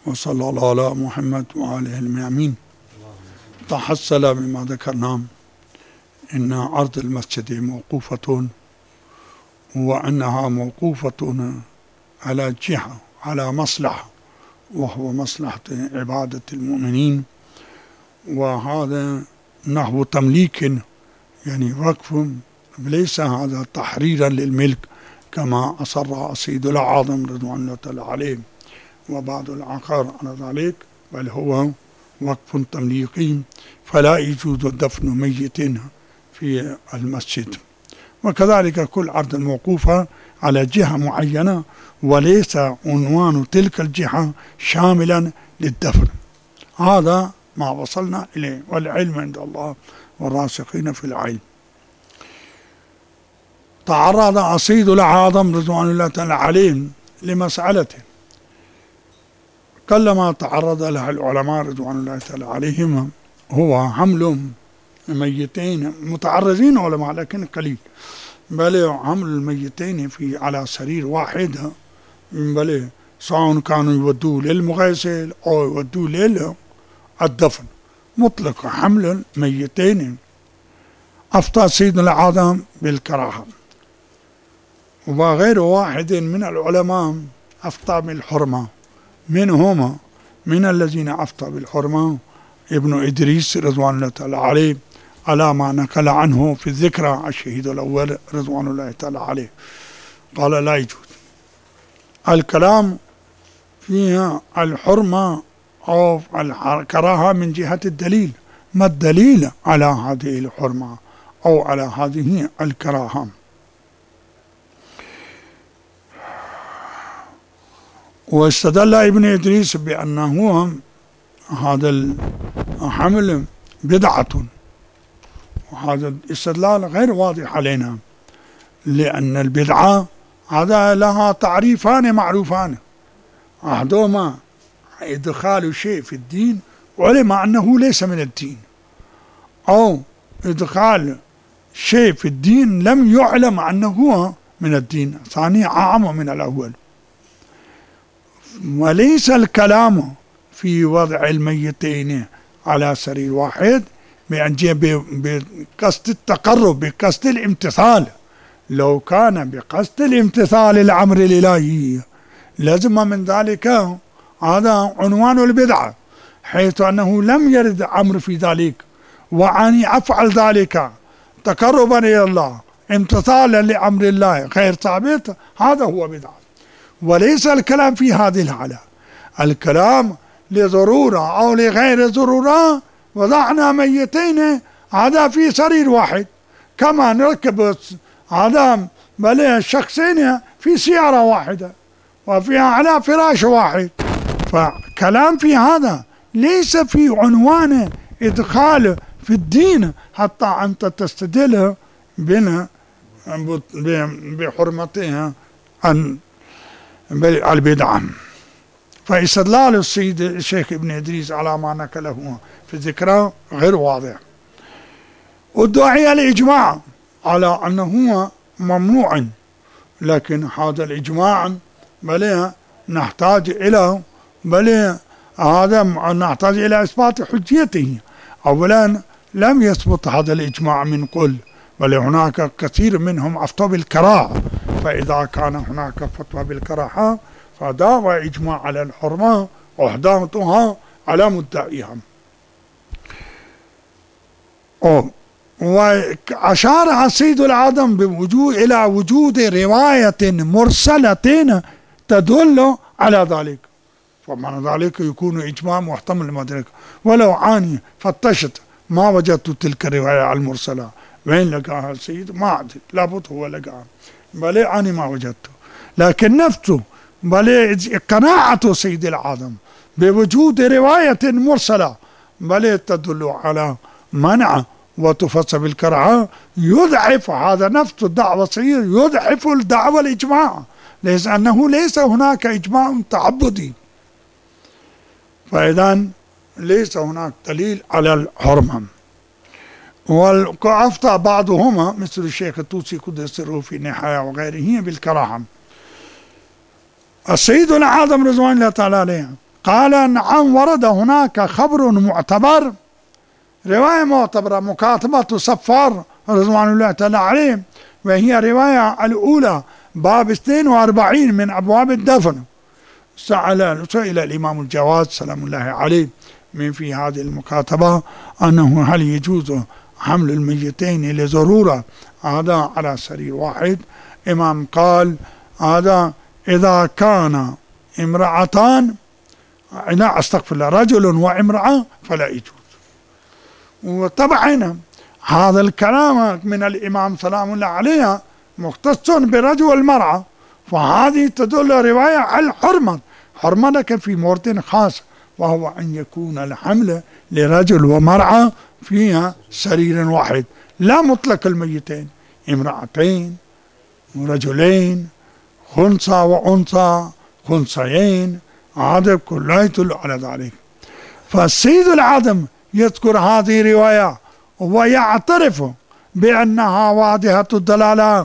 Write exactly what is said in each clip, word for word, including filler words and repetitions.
وصلى الله على محمد وآله الميامين. تحصل بما ذكرنا إن عرض المسجد موقوفة، وأنها موقوفة على جهة، على مصلحة، وهو مصلحة عبادة المؤمنين، وهذا نحو تمليك، يعني وقف، ليس هذا تحريرا للملك كما أصر السيد الأعظم رضوان الله تعالى عليه وبعض الآخر على ذلك، بل هو وقف تمليكي، فلا يجوز دفن ميت في المسجد. وكذلك كل عرض موقوفة على جهة معينة، وليس عنوان تلك الجهة شاملا للدفن. هذا ما وصلنا إليه، والعلم عند الله والراسخين في العلم. تعرض السيد الأعظم رضوان الله تعالى عليه لمسألته كلما تعرض لها العلماء رضوان الله تعالى عليهم، هو حمل ميتين، متعرضين علماء لكن قليل، بل حمل الميتين في على سرير واحد، بل سواء كانوا يودوه للمغسل أو يودوه للدفن، مطلق حمل الميتين. أفتى سيدنا الأعظم بالكراهة، وغير واحد من العلماء أفتى بالحرمة، منهما من الذين أفتى بالحرمة ابن إدريس رضوان الله تعالى عليه، على ما نقل عنه في الذكرى الشهيد الأول رضوان الله تعالى عليه، قال لا يجوز الكلام فيها الحرمة أو الكراهة من جهة الدليل. ما الدليل على هذه الحرمة أو على هذه الكراهة؟ واستدل ابن إدريس بأنه هذا الحمل بدعة، وهذا الاستدلال غير واضح علينا، لأن البدعة هذا لها تعريفان معروفان، أحدهما إدخال شيء في الدين علم أنه ليس من الدين، أو إدخال شيء في الدين لم يعلم أنه من الدين، ثاني أعم من الأول. وليس الكلام في وضع الميتين على سرير واحد بقصد التقرب، بقصد الامتثال. لو كان بقصد الامتثال الأمر الإلهي لازم من ذلك هذا عنوان البدعة، حيث أنه لم يرد أمر في ذلك، وأني أفعل ذلك تقربا إلى الله امتثالا لأمر الله غير ثابت، هذا هو بدعة. وليس الكلام في هذه الحالة، الكلام لضرورة أو لغير ضرورة، وضعنا ميتين هذا في سرير واحد، كما نركب هذا بل شخصين في سيارة واحدة وفيها على فراش واحد. فكلام في هذا ليس في عنوان إدخال في الدين حتى أنت تستدل بنا بحرمتها عن البدعة. فاستدلال السيد الشيخ ابن إدريس على ما نقله في الذكرى غير واضح. والداعي الإجماع على أنه ممنوع، لكن هذا الإجماع بل نحتاج إلى بل هذا نحتاج إلى إثبات حجيته. أولا لم يثبت هذا الإجماع من كل، بل هناك كثير منهم أفتوا بالكراهة، فإذا كان هناك فتوى بالكراهة فدعوى إجماع على الحرمة وإحداثها على مدعيها. وأشار السيد الأعظم بوجود إلى وجود رواية مرسلة تدل على ذلك، فمعنى ذلك يكون إجماع محتمل لمدرك. ولو عاني فتشت ما وجدت تلك الرواية المرسلة، وين لقاها السيد؟ ما أدري، لابد هو لقاها، بل أنا ما وجدته. لكن نفسه بل قناعة سيد الأعظم بوجود رواية مرسلة بل تدل على منع وتفسر بالكراهة، يضعف هذا نفس الدعوة الصحيحة، يضعف الدعوة الإجماع، ليس أنه ليس هناك إجماع تعبدي، فإذا ليس هناك دليل على الحرمة. وأفتى بعضهما مثل الشيخ الطوسي قدس سره في النهاية وغيره بالكراهة. السيد الأعظم رضوان الله تعالى عليه قال نعم ورد هناك خبر معتبر، رواية معتبرة، مكاتبة صفار رضوان الله تعالى عليه، وهي رواية الأولى باب اثنين وأربعين من أبواب الدفن. سأل سئل الإمام الجواد سلام الله عليه من في هذه المكاتبة أنه هل يجوز حمل الميتين لضرورة هذا على سرير واحد؟ إمام قال هذا إذا كان امرأتان، لا أستغفر الله، رجل وامرأة فلا يجوز. وطبعا هذا الكلام من الإمام سلام الله عليه مختص بالرجل والمرأة، فهذه تدل رواية على الحرمة، حرمتك في مورد خاص، وهو أن يكون الحمل لرجل ومرأة فيها سرير واحد، لا مطلق الميتين، امرأتين ورجلين، خنثى وأنثى، خنثيين، هذا كله يدل على ذلك. فالسيد العظم يذكر هذه الرواية ويعترف بأنها واضحة الدلالة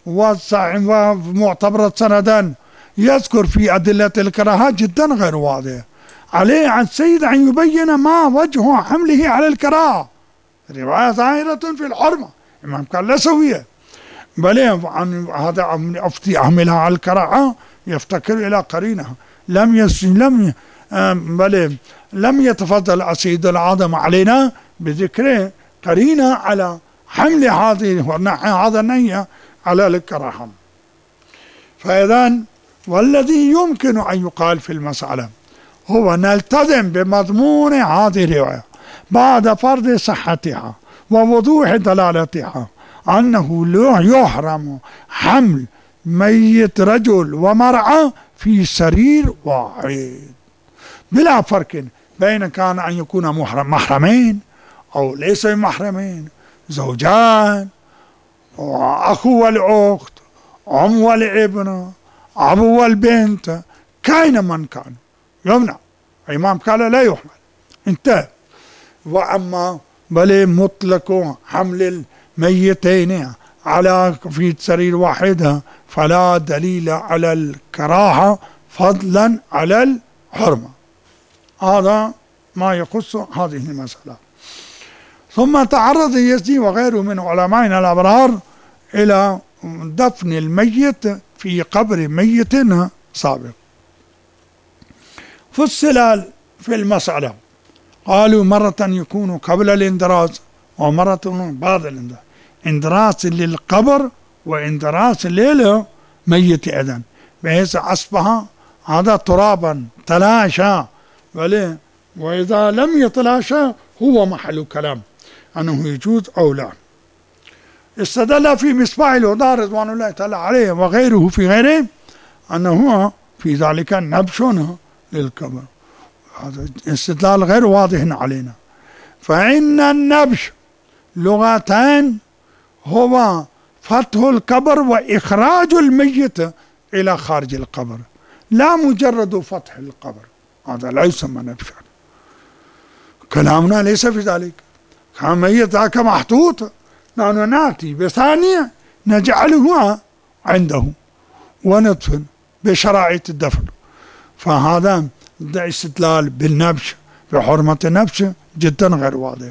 ومعتبرة سندا، يذكر في أدلة الكراهة جدا غير واضح. عليه عن السيد أن يبين ما وجه حمله على الكراهة. رواية ظاهرة في الحرمة، الإمام قال لا سوية، بل عن هذا أفتي أحملها على الكراهة يفتكر إلى قرينها. لم يس لم بل لم يتفضل السيد العظم علينا بذكر قرينة على حمل هذه هذا النية على الكراهة. فإذا والذي يمكن أن يقال في المسألة هو نلتزم بمضمون هذه الرواية بعد فرض صحتها ووضوح دلالتها أنه لا يحرم حمل ميت رجل ومرأة في سرير واحد، بلا فرق بين كان أن يكون محرم محرمين أو ليس محرمين، زوجان وأخو والأخت، أم والابن، أبو والبنت، كائن من كان يمنع. الإمام قال لا يحمل، انتهى. وأما بل مطلق حمل الميتين على في سرير واحدة فلا دليل على الكراهة فضلا على الحرمة. هذا ما يخص هذه المسألة. ثم تعرض يزدي وغيره من علمائنا الأبرار إلى دفن الميت في قبر ميت سابق. فصل في المسألة، قالوا مرة يكون قبل الاندراس ومرة بعد الاندراس، اندراس للقبر واندراس للميت أيضا، بحيث أصبح هذا ترابا تلاشى، وإذا لم يتلاشى هو محل كلام أنه يجوز أو لا. استدل في مصباح الهدى رضوان الله تعالى عليه وغيره في غيره أنه في ذلك نبش للقبر. هذا استدلال غير واضح علينا. فإن النبش لغتان هو فتح القبر وإخراج الميت إلى خارج القبر، لا مجرد فتح القبر، هذا لا يسمى نبشا. كلامنا ليس في ذلك، كان ميت ذاك محطوط، نحن نأتي بثانية نجعله عنده وندفن بشرائط الدفن. فهذا استدلال بالنبش بحرمة النبش جدا غير واضح.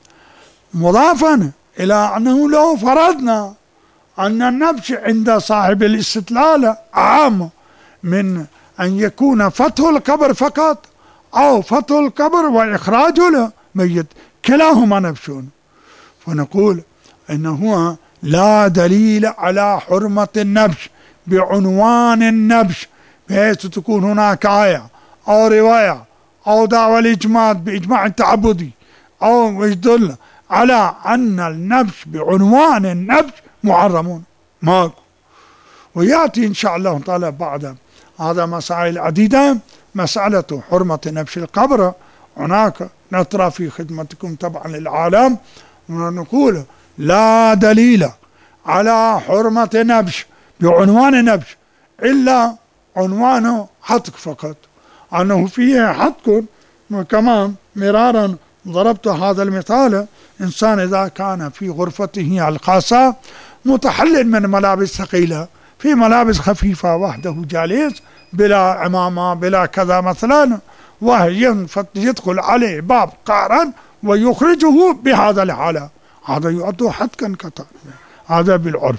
مضافا إلى أنه لو فرضنا أن النبش عند صاحب الاستدلال عام من أن يكون فتح القبر فقط أو فتح القبر وإخراج الميت، كلاهما نبشون، فنقول إنه لا دليل على حرمة النبش بعنوان النبش، بحيث تكون هناك آية أو رواية أو دعوة الإجماع بإجماع التعبدي أو يدل على أن النبش بعنوان النبش محرمون، ماكو. ويأتي إن شاء الله تعالى بعد هذا مسائل عديدة، مسألة حرمة نبش القبر هناك نترى في خدمتكم طبعا للعالم، ونقول لا دليل على حرمة نبش بعنوان نبش إلا عنوانه حتك فقط، أنه فيه حتك. كمان مرارا ضربت هذا المثال، إنسان إذا كان في غرفته الخاصة متحلل من ملابس ثقيلة في ملابس خفيفة وحده جالس بلا عمامة بلا كذا مثلا، ويدخل عليه باب قهرا ويخرجه بهذا الحالة، هذا يعد حتكا كتاب، هذا بالعرف.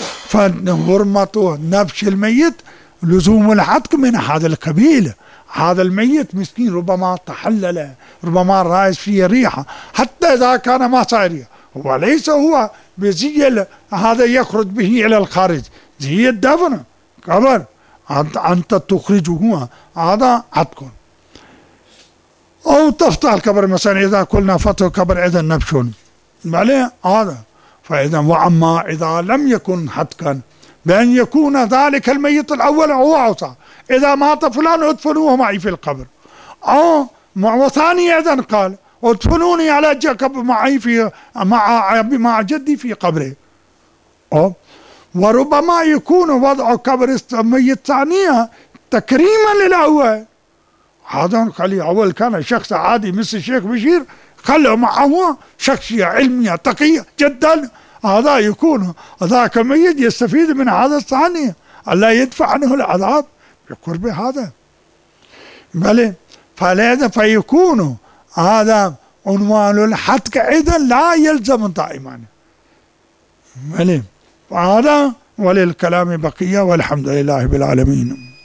فحرمة نبش الميت لزوم الحتك من هذا القبيل. هذا الميت مسكين ربما تحلل، ربما رايس فيه ريحة، حتى إذا كان ما صار وليس هو بزي هذا يخرج به إلى الخارج، زي الدفن قبر أنت تخرجه، هذا حتك. أو تفتح القبر مثلا، إذا قلنا فتح القبر إذا نبش عليه هذا. فإذا وأما إذا لم يكن حتكا بأن يكون ذلك الميت الأول هو أوصى، إذا مات فلان ادفنوه معي في القبر، أو وثاني إذن قال ادفنوني على جكب معي في مع مع جدي في قبره. أو وربما يكون وضع قبر الميت ثانية تكريما للأول. هذا خلي أول كان شخص عادي مثل الشيخ بشير، خلوا معه شخصية علمية تقية جدا، هذا يكون ذاك الميت يستفيد من هذا الثاني، ألا يدفع عنه العذاب بقرب هذا. بل فلذا فيكون هذا عنوان الحتك إذا لا يلزم دائما. بل هذا وللكلام بقية، والحمد لله بالعالمين.